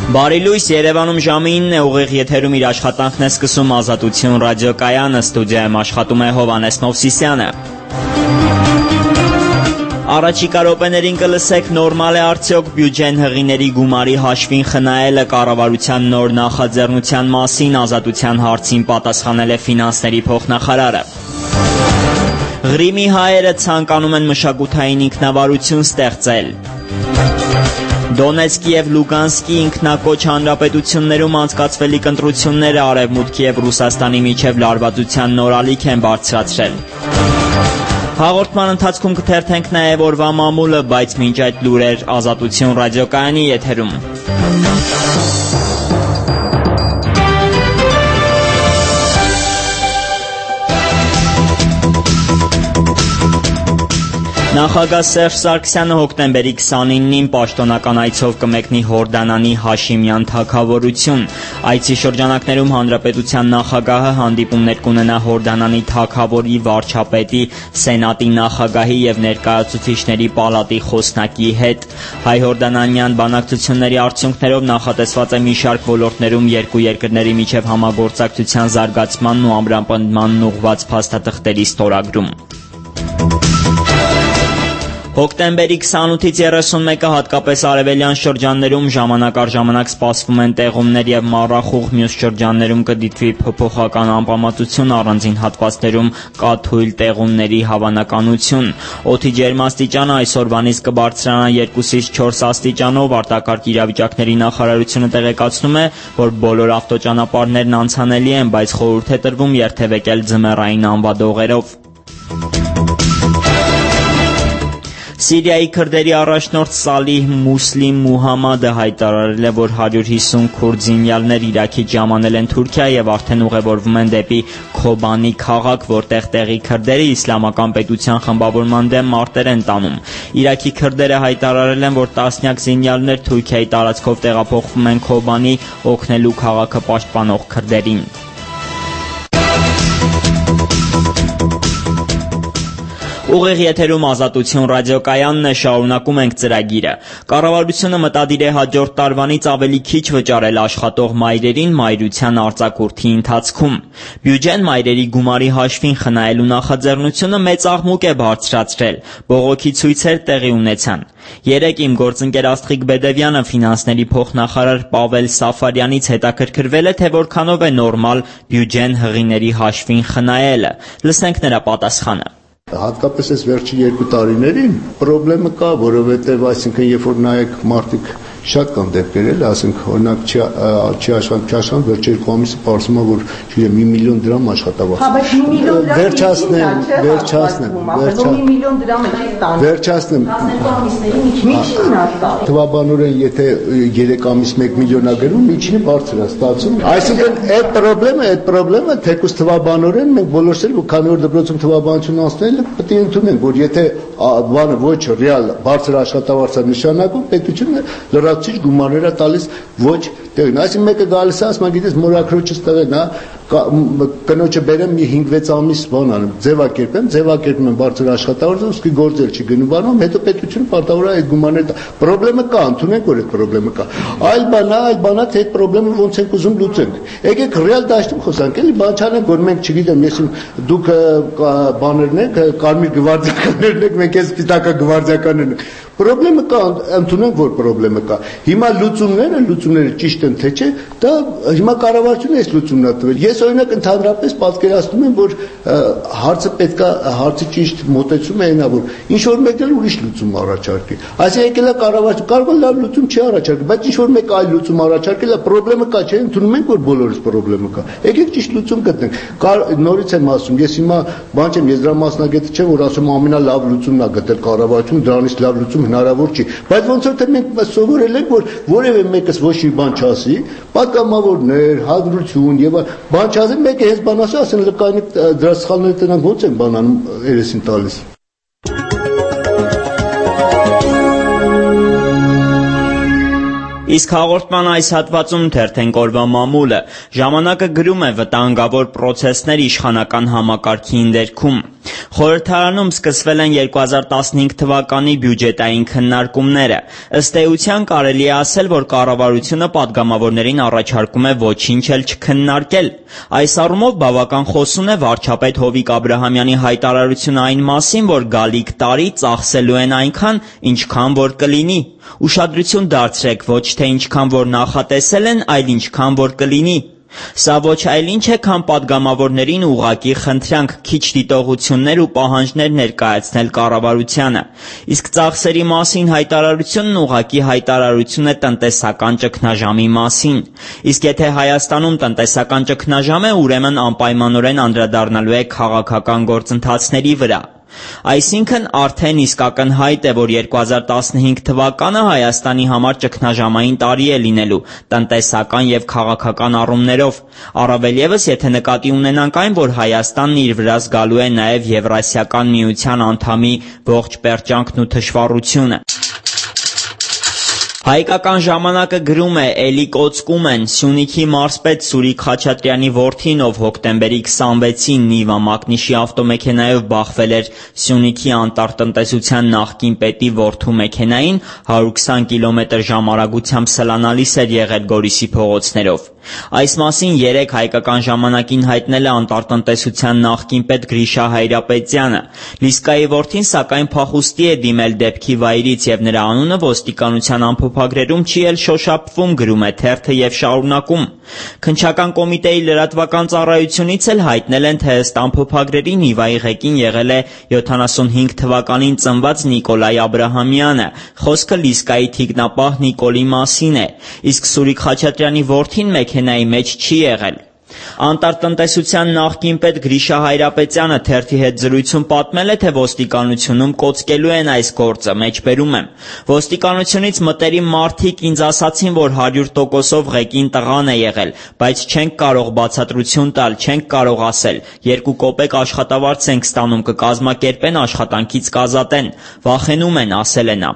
Բարի լույս, Երևանում ժամը 9 է, ուղիղ եթերում իր աշխատանքն է սկսում Ազատություն ռադիոկայանը, ստուդիայում աշխատում է Հովհաննես Մովսիսյանը։ Առաջիկա րոպեներին կլսեք նորմալ է արդյոք բյուջեն հղիների գումարի հաշվին խնայելը, կառավարության նոր նախաձեռնության մասին Ազատության հարցին պատասխանել է ֆինանսների փոխնախարարը։ Ղրիմի հայերը ցանկանում են մշակութային ինքնավարություն ստեղծել։ Դոնեցկի և Լուգանսկի ինքնակոչ հանրապետություններում անցկացվելիք ընտրությունները Արևմուտքի և Ռուսաստանի միջև լարվածության նոր ալիք են բարձրացրել։ Հաղորդման ընթացքում կթերթենք նաև օրվա մամուլը, բայց մինչ այդ լուրեր Ազատություն ռադիոկայանի եթերում։ Նախագահ Սերժ Սարգսյանը հոկտեմբերի 29-ին պաշտոնական այցով կմեկնի Հորդանանի Հաշիմյան թագավորություն։ Այցի շրջանակներում հանրապետության նախագահը հանդիպումներ կունենա Հորդանանի թագավորի, վարչապետի, սենատի նախագահի և ներկայացուցիչների պալատի խոսնակի հետ։ Հայ-հորդանանյան բանակցությունների արդյունքներով նախատեսված է մի շարք ոլորտներում երկու երկրների միջև համագործակցության զարգացմանն ու ամրապնդմանն ուղղված փաստաթղթերի ստորագրում։ Հոկտեմբերի 28-ից 31-ը հատկապես արևելյան շրջաններում ժամանակ առ ժամանակ սպասվում են տեղումներ և մառախուղ, մյուս շրջաններում կդիտվի փոփոխական անպամատություն, առանձին հատվածներում կա թույլ տեղումների հավանականություն։ Օդի ջերմաստիճանը այսօրվանից կբարձրանա 2-ից 4 աստիճանով, արտակարգ իրավիճակների նախարարությունը տեղեկացնում է, որ բոլոր ավտոճանապարհներն անցանելի են, բայց խորհուրդ է տրվում երթևեկել ձմեռային անվադողերով։ Սիրիայի քրդերի առաջնորդ Սալիհ Մուսլիմ Մուհամմադը հայտարարել է, որ 150 քուրդ զինյալներ Իրաքից ժամանել են Թուրքիա և արդեն ուղևորվում են դեպի Քոբանի քաղաք, որտեղ տեղի քրդերը իսլամական պետության խմբավորման դեմ մարտեր են տանում։ Իրաքի քրդերը հայտարարել են, որ տասնյակ զինյալներ Թուրքիայի տարածքով տեղափոխվում են Քոբանի, օգնելու քաղաքը պաշտպանող քրդերին։ Ուղիղ եթերում Ազատություն ռադիոկայանն է, շարունակում ենք ծրագիրը։ Կառավարությունը մտադիր է հաջորդ տարվանից ավելի քիչ վճարել աշխատող մայրերին մայրության արձակուրդի ընթացքում։ Բյուջեն մայրերի գումարի հաշվին խնայելու նախաձեռնությունը մեծ աղմուկ է բարձրացրել։ Բողոքի ցույցեր տեղի ունեցան։ Երեկ իմ գործընկեր Աստղիկ Բեդևյանը ֆինանսների փոխնախարար Պավել Սաֆարյանից հետաքրքրվել է, թե որքանով է նորմալ բյուջեն հղիների հաշվին խնայելը։ Լսենք նրա պատասխանը։ Հատկապես այս վերջին 2 տարիներին խնդրեմը կա, որովհետև այսինքն երբ որ նայեք մարդիկ շատ կան դեպքեր, ասենք օրինակ չի աշխատան վերջերս կոմիսը պարզում է, որ չգիտեմ 1 միլիոն դրամ աշխատավարձ։ Հա, բայց 1 միլիոն դրամ վերջացնեմ։ 12 ամիսների միջին է տա։ Թվաբանորեն եթե 3 ամիս 1 միլիոն է գրում, միջինը բարձր է ստացվում։ Այսինքն այդ խնդրեմը թեկուզ թվաբանորեն մենք բոլորս էլ քանի որ դպրոցում թվաբանություն անցնել պետք է ընդունենք, որ եթե բանը ոչ ռեալ բարձր աշխատավարձ է նշանակում, պետությունը լրացուցիչ գումարներ է տալիս ոչ տեղին։ Այսինքն մեկը գալիս է, ասում գիտես մորաքրոջս տղեն է, կնոջը բերեմ մի 5-6 ամիս բան անեմ, ձևակերպեմ բարձր աշխատավարձը, ուսկի գործել չի գնում բանում, հետո պետությունը պարտավոր է այդ գումարները տա։ Խնդրեմը կա, ընդունենք որ այդ խնդրեմը կա։ Այլ բանա թե այդ խնդրեմը ոնց ենք ուզում լուծենք։ Եկեք ռեալ դաշտում խոսանք, էլի բան չանենք, որ մենք չգիտեմ, եսիմ դուք բաներն եք, կարմիր գվարդիականներն եք, մենք էս սպիտակա գվարդիականներն ենք։ Խնդրեմը կա, ընդունենք որ խնդրեմը կա։ Հիմա լուծումները ճիշտ են թե չէ, դա հիմա կառավարությունը այս լուծումն է տվել։ Ես օրինակ ընդհանրապես պատկերացնում եմ, որ հարցը պետքա հարցի ճիշտ մոտեցումը այնա, որ ինչ որ մեկն էլ ուրիշ լուծում առաջարկի։ Այսինքն եկել է կառավարությունը, կարող է լավ լուծում չի առաջարկի, բայց ինչ որ մեկ այլ լուծում առաջարկել է, խնդրեմը կա, չէ՞, ընդունում ենք որ բոլորս խնդրեմը կա։ Եկեք ճիշտ լուծում գտնենք։ Նորից եմ ասում, ես հիմա բան չեմ, եզրամասնագետը չեմ, որ ասում ամենալավ լուծումն է գտել կառավարությունը, դրանից լավ լուծում հնարավոր չի, բայց ոնց որ թե մենք սովորել ենք, որ որևէ մեկս ոչ մի բան չասի, պատգամավորներ, հադրություն եւ բան չասի, մեկը հենց բան ասի, ասեն լկայնի դրա սխալները տնանք ոնց են բան անում, երեսին տալիս։ Իսկ հաղորդման այս հատվածում թերթենք օրվա մամուլը։ Ժամանակը գրում է վտանգավոր պրոցեսներ իշխանական համակարգի ընդերքում։ Խորհրդարանում սկսվել են 2015 թվականի բյուջետային քննարկումները։ Ըստ էության կարելի է ասել, որ կառավարությունը падգամավորներին առաջարկում է ոչինչ էլ չքննարկել։ Այս առումով բավական խոսուն է վարչապետ Հովիկ Աբրահամյանի հայտարարությունը այն մասին, որ գալիք տարի ծախսելու են այնքան, ինչքան որ կլինի։ Ուշադրություն դարձրեք ոչ թե ինչքան որ նախատեսել են, այլ ինչքան որ կլինի։ Սա ոչ այլ ինչ է, քան падգամավորներին ուղղակի խնդրանք, քիչ դիտողություններ ու պահանջներ ներկայացնել կառավարությանը։ Իսկ ծախսերի մասին հայտարարությունն ուղղակի հայտարարություն է տնտեսական ճգնաժամի մասին։ Իսկ եթե Հայաստանում տնտեսական ճգնաժամ է, ուրեմն անպայմանորեն անդրադառնալու է քաղաքական գործընթացների վրա։ Այսինքն արդեն իսկ ակնհայտ է, որ 2015 թվականը Հայաստանի համար ճգնաժամային տարի է լինելու տնտեսական եւ քաղաքական առումներով, առավել ևս եթե նկատի ունենանք այն, որ Հայաստանն իր վրա զգալու է նաեւ Եվրասիական միության անդամի ողջ պերճանքն ու թշվառությունը։ Հայկական ժամանակը գրում է. «Էլի կոծկում են»։ Սյունիքի մարզպետ Սուրիկ Խաչատրյանի որդին, ով հոկտեմբերի 26-ին Նիվա Մակնիշի ավտոմեքենայով բախվել էր Սյունիքի անտառտնտեսության նախկին պետի որդու մեքենային, 120 կմ/ժ արագությամբ սլանալիս էր եղել Գորիսի փողոցներով։ Այս մասին երեկ Հայկական ժամանակին հայտնել է անտառտնտեսության նախկին պետ Գրիշա Հայրապետյանը։ Լիսկայի որդին սակայն փախուստի է դիմել դեպքի վայրից եւ նրա անունը ոստիկանության ամփոփագրերում չի էլ շոշափվում, գրում է թերթը եւ շարունակում։ Քննչական կոմիտեի լրատվական ծառայությունից էլ հայտնել են, թե ըստ ամփոփագրերի Նիվայի ղեկին եղել է 75 թվականին ծնված Նիկոլայ Աբրահամյանը։ Խոսքը Լիսկայի թիկնապահ Նիկոլի մասին է, իսկ Սուրիկ Խաչատրյանի որդին մեքենայի մեջ չի եղել։ Անտառտնտեսության նախկին պետ Գրիշա Հայրապետյանը թերթի հետ զրույցում պատմել է, թե ոստիկանությունում կոծկելու են այս գործը, մեջբերում եմ։ Ոստիկանությունից մտերիմ մարդիկ ինձ ասացին, որ 100%-ով ղեկին տղան է եղել, բայց չենք կարող բացատրություն տալ, չենք կարող ասել։ 2 կոպեկ աշխատավարձ ենք ստանում, կկազմակերպեն, աշխատանքից կազատեն։ Վախենում են, ասել է նա։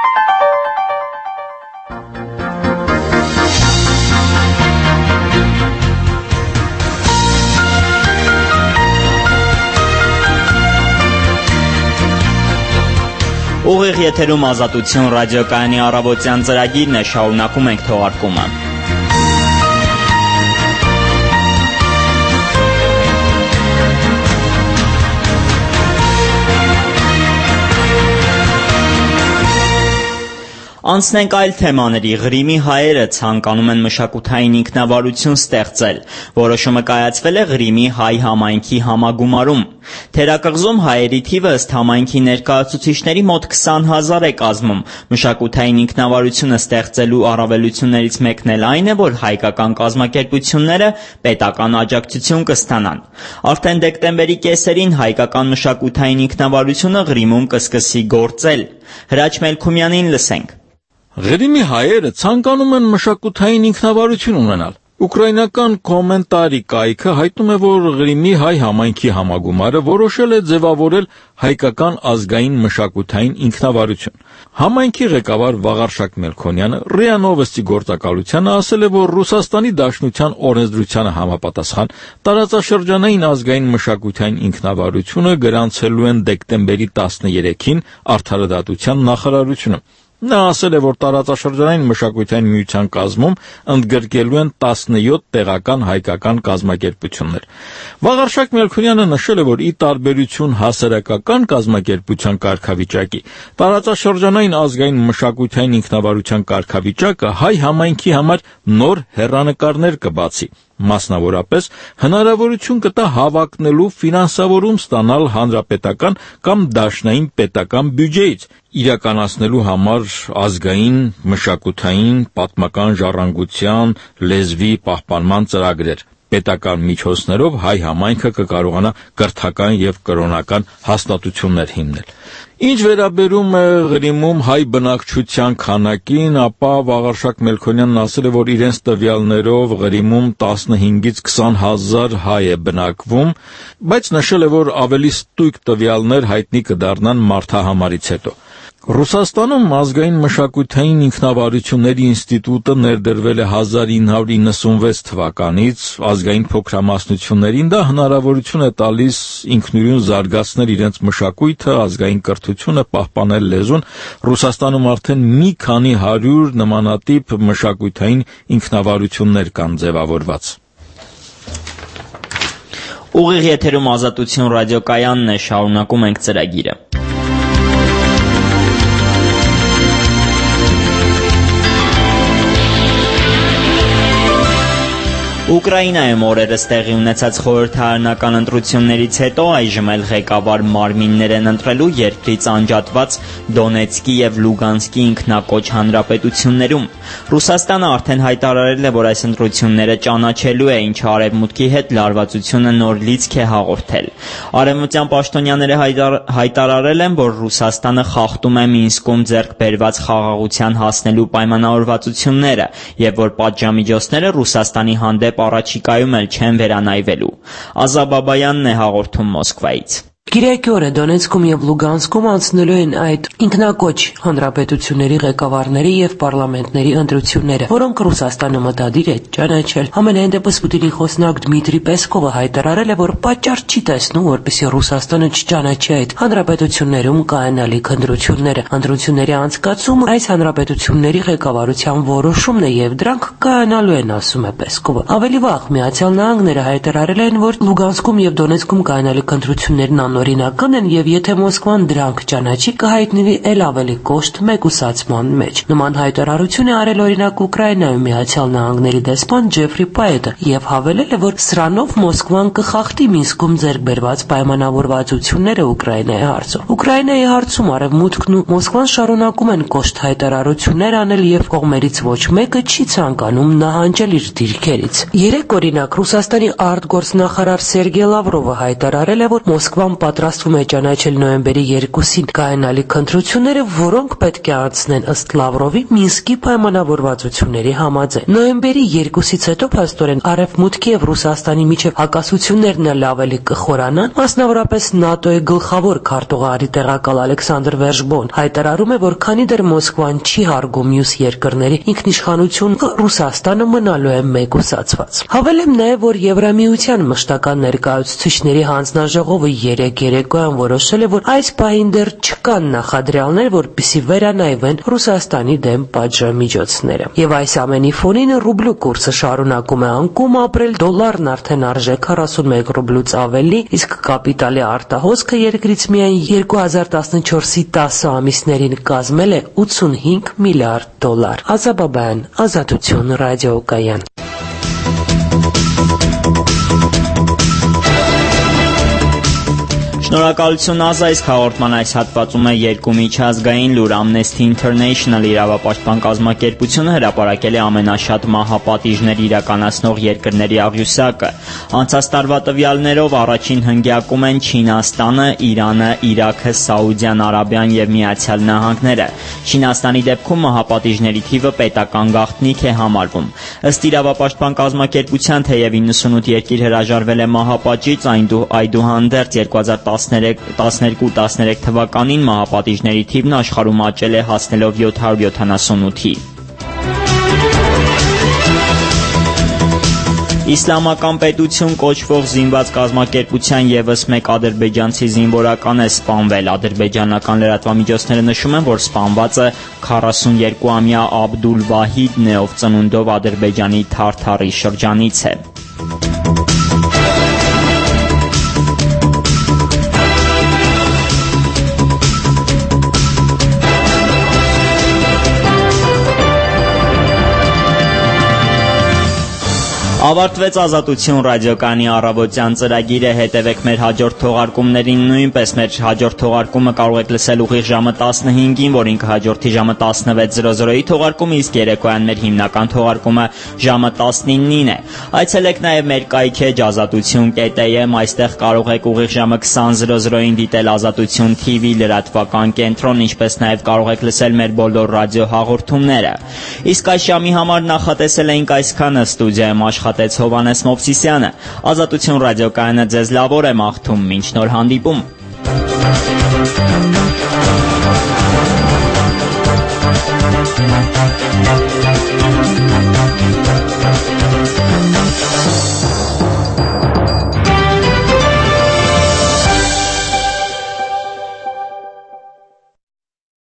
Ուղիղ եթերում Ազատություն ռադիոկայանի առավոտյան ծրագիրն է, շարունակում ենք թողարկումը։ Անցնենք այլ թեմաների։ Ղրիմի հայերը ցանկանում են մշակութային ինքնավարություն ստեղծել։ Որոշումը կայացվել է Ղրիմի հայ համայնքի համագումարում։ Թերակղզում հայերի թիվը ըստ համայնքի ներկայացուցիչների մոտ 20,000 է կազմում։ Մշակութային ինքնավարությունը ստեղծելու առավելություններից մեկն էլ այն է, որ հայկական կազմակերպությունները պետական աջակցություն կստանան։ Արդեն դեկտեմբերի կեսերին հայկական մշակութային ինքնավարությունը Ղրիմում կսկսի գործել։ Հրաչ Մելքումյանին լսենք։ Ղրիմի հայերը ցանկանում են մշակութային ինքնավարություն ունենալ։ Ուկրաինական կոմենտարի կայքը հայտնում է, որ Ղրիմի հայ համայնքի համագումարը որոշել է ձևավորել հայկական ազգային մշակութային ինքնավարություն։ Համայնքի ղեկավար Վաղարշակ Մելքոնյանը ՌԻԱ Նովոստի գործակալությանը ասել է, որ Ռուսաստանի Դաշնության օրենսդրությանը համապատասխան տարածաշրջանային ազգային մշակութային ինքնավարությունը գրանցելու են դեկտեմբերի 13-ին Արդարադատության նախարարությունը։ Նա ասել է, որ տարածաշրջանային մշակութային միության կազմում ընդգրկելու են 17 տեղական հայկական կազմակերպություններ։ Վաղարշակ Մելքոնյանը նշել է, որ ի տարբերություն հասարակական կազմակերպության կարգավիճակի, տարածաշրջանային ազգային մշակութային ինքնավարության կարգավիճակը հայ համայնքի համար նոր հեռանկարներ կբացի։ Մասնավորապես հնարավորություն կտա հավակնելու ֆինանսավորում ստանալ հանրապետական կամ դաշնային պետական բյուջեից, իրականացնելու համար ազգային, մշակութային, պատմական ժառանգության, լեզվի պահպանման ծրագրեր։ Պետական միջոցներով հայ համայնքը կկարողանա կրթական եւ կրոնական հաստատություններ հիմնել։ Ինչ վերաբերում է Ղրիմում հայ բնակչության քանակին, ապա Վաղարշակ Մելքոնյանն ասել է, որ իրենց տվյալներով Ղրիմում 15-ից 20,000 հայ է բնակվում, բայց նշել է, որ ավելի ստույգ տվյալներ հայտնի կդառնան մարդահամարից հետո։ Ռուսաստանում ազգային մշակութային ինքնավարությունների ինստիտուտը ներդրվել է 1996 թվականից, ազգային փոքրամասնություններին դա հնարավորություն է տալիս ինքնուրույն զարգացնել իրենց մշակույթը, ազգային կրթությունը, պահպանել լեզուն։ Ռուսաստանում արդեն մի քանի 100 նմանատիպ մշակութային ինքնավարություններ կան ձևավորված։ Ուղիղ եթերում Ազատություն ռադիոկայանն է, շարունակում ենք ծրագիրը։ Ուկրաինայում օրերս տեղի ունեցած խորհրդարանական ընտրություններից հետո այժմ էլ ղեկավար մարմիններ են ընտրելու երկրից անջատված Դոնեցկի եւ Լուգանսկի ինքնակոչ հանրապետություններում։ Ռուսաստանը արդեն հայտարարել է, որ այս ընտրությունները ճանաչելու է, ինչը արևմուտքի հետ լարվածությունը նոր լիցք է հաղորդել։ Արևմտյան պաշտոնյաները հայտարարել են, որ Ռուսաստանը խախտում է Մինսկում ձեռք բերված խաղաղության հասնելու պայմանավորվածությունները եւ որ պատժամիջոցները Ռուսաստանի հանդեպ առաջիկայում էլ չեն վերանայվելու։ Ազաբաբայանն է հաղորդում Մոսկվայից։ Կիրակի օրը Դոնեցկում եւ Լուգանսկում անցնելու են այդ ինքնակոչ հանրապետությունների ղեկավարների եւ պարլամենտների ընտրությունները, որոնք Ռուսաստանը մտադիր է ճանաչել։ Համենայն դեպս Պուտինի խոսնակ Դմիտրի Պեսկովը հայտարարել է, որ պատճառ չի տեսնում, որպեսզի Ռուսաստանը չճանաչի այդ հանրապետություններում կայանալիք ընտրությունները։ Ընտրությունների անցկացումը այս հանրապետությունների ղեկավարության որոշումն է եւ դրանք կայանալու են, ասում է Պեսկովը։ Ավելի վաղ Միացյալ Նահանգները հայտարարել են, որ Լուգանսկում եւ Դոնեցկում կայանալիք ընտրություններն օրինական են եւ եթե Մոսկվան դրանք ճանաչի կհայտնվի ել ավելի կոշտ մեկուսացման մեջ։ Նման հայտարարություն է արել օրինակ Ուկրաինայում Միացյալ Նահանգների դեսպան Ջեֆրի Պայետը եւ հավելել է, որ սրանով Մոսկվան կխախտի Մինսկում ձեռք բերված պայմանավորվածությունները Ուկրաինայի հարցում։ Ուկրաինայի հարցում Արևմուտքն ու Մոսկվան շարունակում են կոշտ հայտարարություններ անել եւ կողմերից ոչ մեկը չի ցանկանում նահանջել իր դիրքերից։ Երեք օրինակ Ռուսաստանի արտգործնախարար Սերգեյ Լավրովը հայտարարել է, որ Մոսկվան պատրաստվում է ճանաչել նոյեմբերի 2-ին կայանալիք ընտրությունները, որոնք պետք է անցնեն ըստ Լավրովի Մինսկի պայմանավորվածությունների համաձայն։ Նոյեմբերի 2-ից հետո փաստորեն Արևմուտքի եւ Ռուսաստանի միջև հակասություններն էլ ավելի կխորանան, մասնավորապես ՆԱՏՕ-ի գլխավոր քարտուղարի տեղակալ Ալեքսանդր Վերժբոն հայտարարում է, որ քանի դեռ Մոսկվան չի հարգում մյուս երկրների ինքնիշխանությունը, Ռուսաստանը մնալու է մեկուսացված։ Հավելեմ նաեւ, որ Եվրամիության մշտական ներկայացուցիչների հանձնաժողովը երեկոյան որոշել է, որ այս պահին դեռ չկան նախադրյալներ, որպեսզի վերանայվեն Ռուսաստանի դեմ պատժամիջոցները։ Եվ այս ամենի ֆոնին ռուբլու կուրսը շարունակում է անկում ապրել, դոլարն արդեն արժե 41 ռուբլուց ավելի, իսկ կապիտալի արտահոսքը երկրից միայն 2014-ի 10 ամիսներին կազմել է 85 միլիարդ դոլար։ Ազաբաբայան, Ազատություն ռադիոկայան։ Շնորհակալություն Ազայսկ հաղորդման այս հատվածում է երկու միջազգային լուր Amnesty International իրավապաշտպան կազմակերպությունը հրապարակել է ամենաշատ մահապատիժներ իրականացնող երկրների աղյուսակը։ Անցած տարվա տվյալներով առաջին հնգյակում են Չինաստանը, Իրանը, Իրաքը, Սաուդյան Արաբիան եւ Միացյալ Նահանգները։ Չինաստանի դեպքում մահապատիժների թիվը պետական գաղտնիք է համարվում։ Ըստ իրավապաշտպան կազմակերպության թեև 98 երկիր հրաժարվել է մահապատժից, այդուհանդերձ 2012-13 թվականին մահապատիժների թիվն աշխարհում աճել է հասնելով 778-ի։ Իսլամական պետություն կոչվող զինված կազմակերպության եւս մեկ ադրբեջանցի զինվորական է սպանվել։ Ադրբեջանական լրատվամիջոցները նշում են, որ սպանվածը 42-ամյա Աբդուլ Վահիդն է, ով ծնունդով Ադրբեջանի Թարթարի շրջանից է։ Ավարտվեց Ազատություն ռադիոկայանի առավոտյան ծրագիրը, հետևեք մեր հաջորդ թողարկումներին, նույնպես մեր հաջորդ թողարկումը կարող եք լսել ուղիղ ժամը 15-ին, որին կհաջորդի ժամը 16:00-ի թողարկումը, իսկ երեկոյան մեր հիմնական թողարկումը ժամը 19-ին է։ Այցելեք նաև մեր կայքեջ azatutyon.am, այստեղ կարող եք ուղիղ ժամը 20:00-ին դիտել Ազատություն TV լրատվական կենտրոն, ինչպես նաև կարող եք լսել մեր բոլոր ռադիո հաղորդումները։ Իսկ այս ժամի համար նախատեսել էինք այսքանը, ստուդիայում աշխատեց Հովհաննես Մովսիսյանը։ Ազատություն ռադիոկայանը ձեզ լավ օր է մաղթում, մինչ նոր հանդիպում։